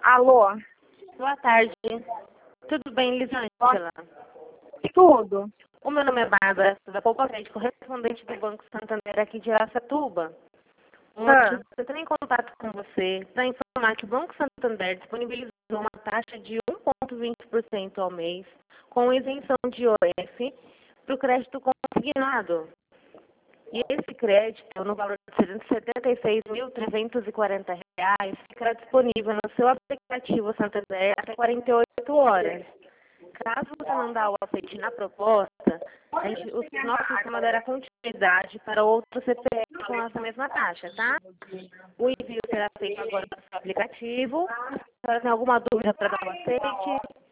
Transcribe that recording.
Alô? Boa tarde. Tudo bem, Lisângela? Tudo. O meu nome é Bárbara, da Poupa Verde, correspondente do Banco Santander aqui de Araçatuba. Hoje, eu estou em contato com você para informar que o Banco Santander disponibilizou uma taxa de 1,20% ao mês, com isenção de OF, para o crédito consignado. E esse crédito, no valor de R$ 376.340, ficará disponível no seu aplicativo Santander até 48 horas. Caso você não dá o aceite na proposta, o nosso sistema dará continuidade para outro CPF com essa mesma taxa, tá? O envio será feito agora no seu aplicativo. Se você tem alguma dúvida para dar o aceite,